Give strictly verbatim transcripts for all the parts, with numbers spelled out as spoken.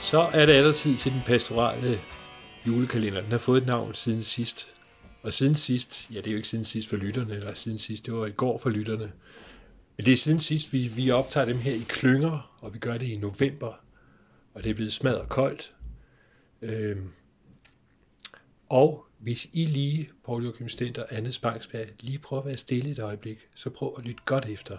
Så er det allertid til den pastorale julekalender. Den har fået et navn siden sidst. Og siden sidst, ja det er jo ikke siden sidst for lytterne, eller siden sidst, det var i går for lytterne. Men det er siden sidst, vi, vi optager dem her i klynger, og vi gør det i november. Og det er blevet smadret koldt. Øhm. Og hvis I lige, Poul Joachim Stent og Anne Spangsberg, lige prøver at være stille et øjeblik, så prøv at lytte godt efter.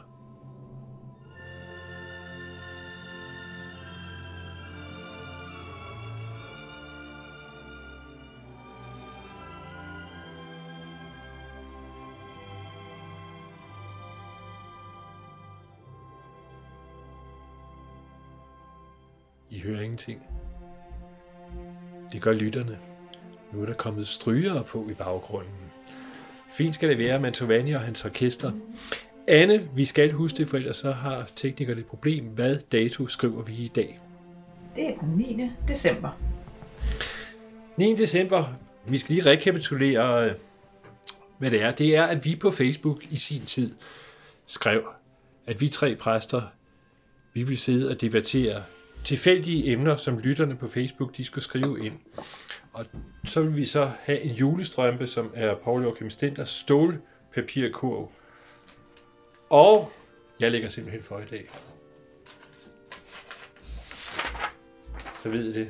I hører ingenting. Det gør lytterne. Nu er der kommet strygere på i baggrunden. Fint skal det være, Mantovani og hans orkester. Anne, vi skal huske det, for ellers så har teknikerne et problem. Hvad dato skriver vi i dag? Det er den niende december. niende december. Vi skal lige rekapitulere, hvad det er. Det er, at vi på Facebook i sin tid skrev, at vi tre præster, vi vil sidde og debattere tilfældige emner, som lytterne på Facebook, de skulle skrive ind. Og så vil vi så have en julestrømpe, som er Poul Joachim Stenters stålpapirkurv. Og jeg lægger simpelthen for i dag. Så ved I det.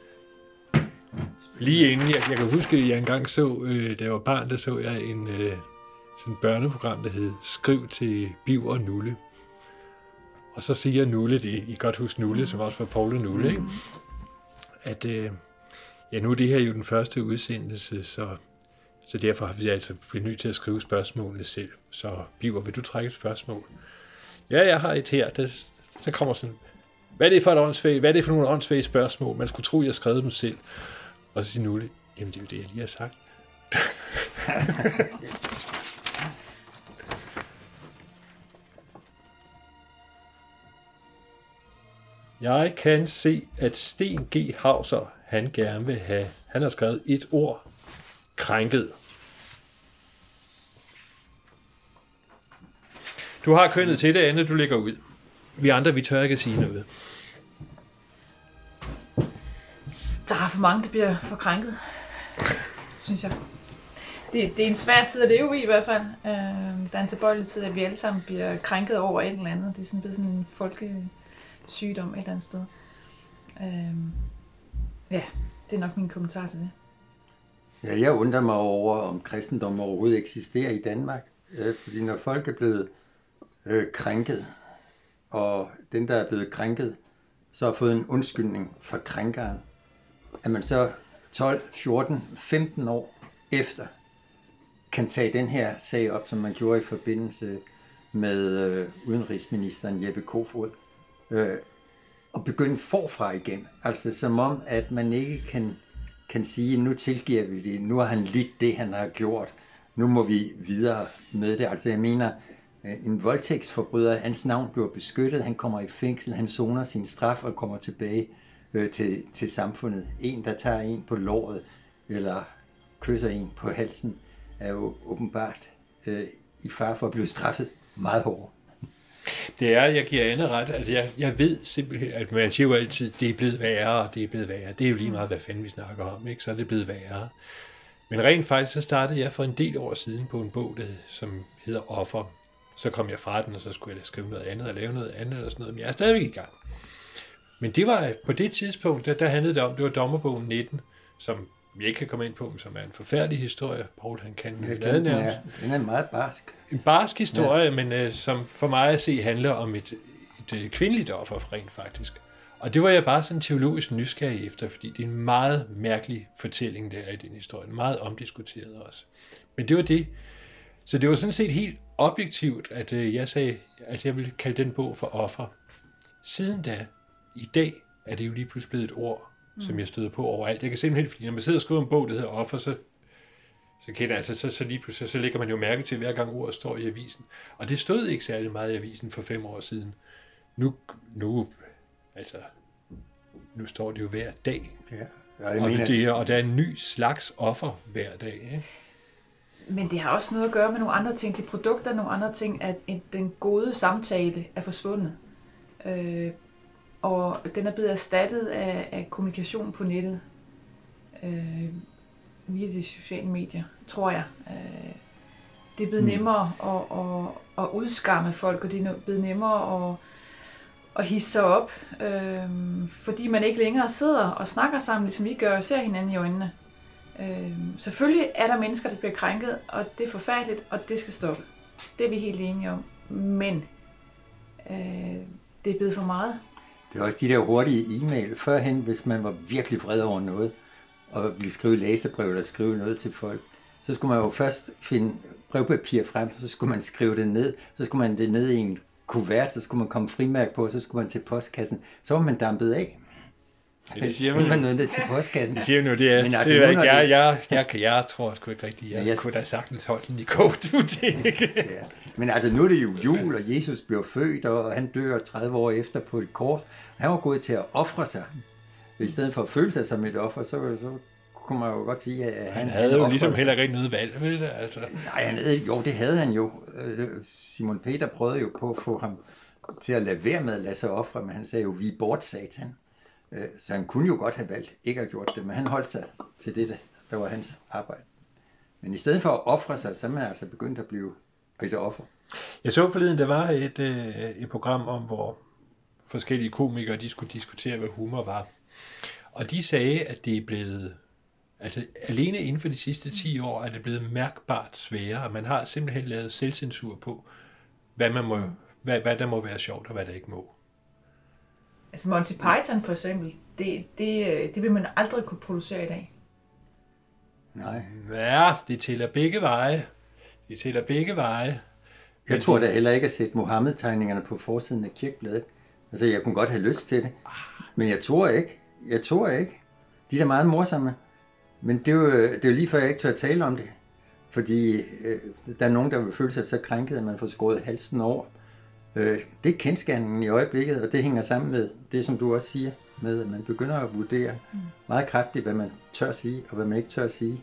Lige inden, jeg, jeg kan huske, at jeg engang så, øh, da jeg var barn, der så jeg en øh, sådan børneprogram, der hed Skriv til Biv og Nulle. Og så siger Nulle, det, I kan godt huske Nulle, som også var Poul og Nulle, ikke? At øh, ja, nu er det her jo den første udsendelse, så, så derfor har vi altså blevet nødt til at skrive spørgsmålene selv. Så Biver, vil du trække et spørgsmål? Ja, jeg har et her. Der, der kommer sådan, hvad er det for et åndssvagt, hvad er det for nogle åndssvage spørgsmål? Man skulle tro, jeg skrev dem selv. Og så siger Nulle, jamen det er jo det, jeg lige har sagt. Jeg kan se, at Sten G. Hauser, han gerne vil have, han har skrevet et ord, krænket. Du har kønnet til det, Anne, du lægger ud. Vi andre, vi tør ikke at sige noget. Der er for mange, der bliver for krænket, synes jeg. Det, det er en svær tid at leve i i hvert fald. Øh, der er en tilbøjelig tid, at vi alle sammen bliver krænket over et eller andet. Det er sådan blevet sådan en folkesygdom et eller andet sted. Øh, ja, det er nok min kommentar til det. Ja, jeg undrer mig over, om kristendom overhovedet eksisterer i Danmark. Fordi når folk er blevet øh, krænket, og den, der er blevet krænket, så har fået en undskyldning for krænkeren, at man så tolv, fjorten, femten år efter kan tage den her sag op, som man gjorde i forbindelse med øh, udenrigsministeren Jeppe Kofod, øh, og begynde forfra igen. Altså som om, at man ikke kan, kan sige, nu tilgiver vi det, nu har han lidt det, han har gjort, nu må vi videre med det. Altså jeg mener, en voldtægtsforbryder, hans navn bliver beskyttet, han kommer i fængsel, han soner sin straf og kommer tilbage øh, til, til samfundet. En, der tager en på låret, eller kysser en på halsen, er jo åbenbart øh, i fare for at blive straffet meget hårdt. Det er, jeg giver Anne ret, altså jeg, jeg ved simpelthen, at man siger jo altid, det er blevet værre, det er blevet værre. Det er jo lige meget, hvad fanden vi snakker om, ikke? Så er det blevet værre. Men rent faktisk, så startede jeg for en del år siden på en bog, der, som hedder Offer. Så kom jeg fra den, og så skulle jeg skrive noget andet, og lave noget andet, og sådan noget. Men jeg er stadigvæk i gang. Men det var, på det tidspunkt, der, der handlede det om, det var Dommerbogen nitten, som vi ikke kan komme ind på, som er en forfærdelig historie. Poul, han kan den nærmest. Ja, den er meget barsk. En barsk historie, ja. Men uh, som for mig at se handler om et, et, et kvindeligt offer, rent faktisk. Og det var jeg bare sådan teologisk nysgerrig efter, fordi det er en meget mærkelig fortælling, der er i den historie. Meget omdiskuteret også. Men det var det. Så det var sådan set helt objektivt, at øh, jeg sagde, at jeg ville kalde den bog for offer. Siden da, i dag, er det jo lige pludselig blevet et ord, mm. som jeg støder på overalt. Jeg kan simpelthen, fordi når man sidder og skriver en bog, der hedder offer, så, så, kender, altså, så, så lige pludselig så lægger man jo mærke til, hver gang ordet står i avisen. Og det stod ikke særlig meget i avisen for fem år siden. Nu, nu, altså, nu står det jo hver dag. Ja, jeg og, mener... det er, og der er en ny slags offer hver dag, ikke? Men det har også noget at gøre med nogle andre ting. De produkter, nogle andre ting, at den gode samtale er forsvundet. Øh, og den er blevet erstattet af, af kommunikation på nettet. Øh, via de sociale medier, tror jeg. Øh, det er blevet mm. nemmere at, at, at udskamme folk, og det er blevet nemmere at, at hisse sig op, øh, fordi man ikke længere sidder og snakker sammen, ligesom vi gør, og ser hinanden i øjnene. Øh, selvfølgelig er der mennesker, der bliver krænket, og det er forfærdeligt, og det skal stoppe. Det er vi helt enige om. Men øh, det er blevet for meget. Det er også de der hurtige e-mail. Førhen, hvis man var virkelig vred over noget, og ville skrive læserbrev eller skrive noget til folk, så skulle man jo først finde brevpapir frem, så skulle man skrive det ned, så skulle man det ned i en kuvert, så skulle man komme frimærk på, så skulle man til postkassen. Så var man dampet af. Det siger man, man noget til postkassen. Det siger man jo, det er, Men altså, det er ikke, det... jeg, jeg, jeg, jeg, jeg tror sgu ikke rigtigt, jeg, jeg kunne da sagtens holde den i kog, du det ikke. Ja. Men altså, nu er det jo jul, og Jesus blev født, og han dør tredive år efter på et kors. Han var gået til at ofre sig. I stedet for at føle sig som et offer, så, så kunne man jo godt sige, at han, han havde han jo ligesom sig. heller ikke noget valg, vel det? Altså. Nej, han havde, jo, det havde han jo. Simon Peter prøvede jo på at få ham til at lade være med at lade sig ofre, men han sagde jo, vi er bort, satan. Så han kunne jo godt have valgt ikke at have gjort det, men han holdt sig til det, der var hans arbejde. Men i stedet for at ofre sig, så er man altså begyndt at blive et offer. Jeg så forleden, der var et, et program om, hvor forskellige komikere, de skulle diskutere, hvad humor var. Og de sagde, at det er blevet, altså alene inden for de sidste ti år, er det blevet mærkbart sværere. Man har simpelthen lavet selvcensur på, hvad, man må, hvad, hvad der må være sjovt, og hvad der ikke må. Altså Monty Python for eksempel, det, det, det vil man aldrig kunne producere i dag. Nej. Ja, det tæller begge veje. Det tæller begge veje. Jeg tror da heller ikke at sætte Mohammed-tegningerne på forsiden af Kirkebladet. Altså, jeg kunne godt have lyst til det. Men jeg tror ikke. Jeg tror ikke. De er da meget morsomme. Men det er jo, det er jo lige før, jeg ikke tør at tale om det. Fordi øh, der er nogen, der vil føle sig så krænket, at man får skåret halsen over. Øh, det er kendsgerningen i øjeblikket, og det hænger sammen med det, som du også siger, med at man begynder at vurdere mm. meget kraftigt, hvad man tør at sige, og hvad man ikke tør at sige.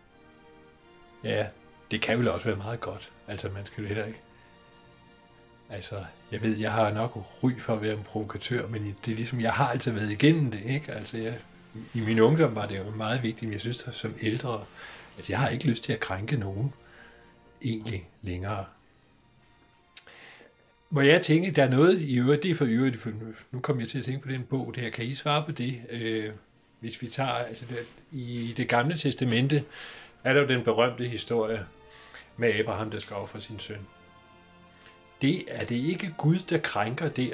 Ja, det kan jo også være meget godt. Altså, man skal jo heller ikke... Altså, jeg ved, jeg har nok ry for at være en provokatør, men det er ligesom, jeg har altid været igennem det, ikke? Altså, jeg, i min ungdom var det jo meget vigtigt, men jeg synes, at som ældre, at jeg har ikke lyst til at krænke nogen egentlig længere. Hvor jeg tænker, der er noget i øvrigt, det er for øvrigt, for nu kommer jeg til at tænke på den bog der, kan I svare på det? Øh, hvis vi tager, altså der, i det gamle testamente, er der jo den berømte historie med Abraham, der skal ofre sin søn. Det er det ikke Gud, der krænker der?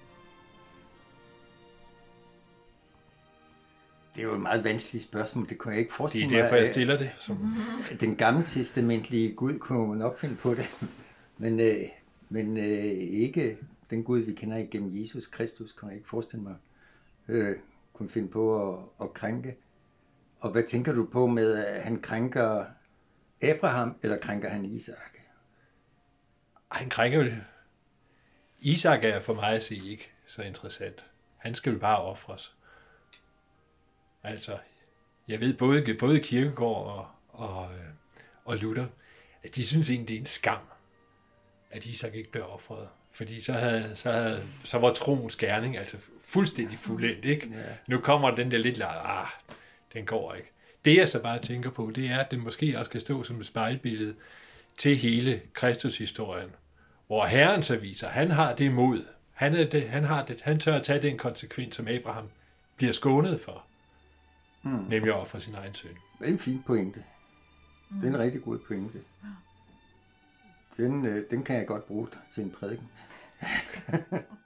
Det er jo et meget vanskeligt spørgsmål, det kunne jeg ikke forestille mig. Det er derfor, jeg stiller det. Som... Den gamle testamentlige Gud kunne nok finde på det, men, øh, men øh, ikke den Gud, vi kender igennem Jesus Kristus, kunne jeg ikke forestille mig, øh, kunne finde på at, at krænke. Og hvad tænker du på med, at han krænker Abraham, eller krænker han Isak? Han krænker jo det. Isak er for mig at sige ikke så interessant. Han skal jo bare ofres. Altså, jeg ved både, både Kierkegaard og, og, og Luther, at de synes egentlig, det er en skam, at Isak ikke blev ofret. Fordi så, havde, så, havde, så var troens gerning altså fuldstændig fuldendt, ikke? Ja. Nu kommer den der lidt, ah, den går ikke. Det jeg så bare tænker på, det er, at det måske også skal stå som et spejlbillede til hele Kristushistorien, hvor Herren så viser, han har det mod, han, er det, han, har det, han tør at tage den konsekvens, som Abraham bliver skånet for, mm. nemlig at ofre sin egen søn. Det er en fin pointe. Mm. Det er en rigtig god pointe. Den, den kan jeg godt bruge til en prædiken.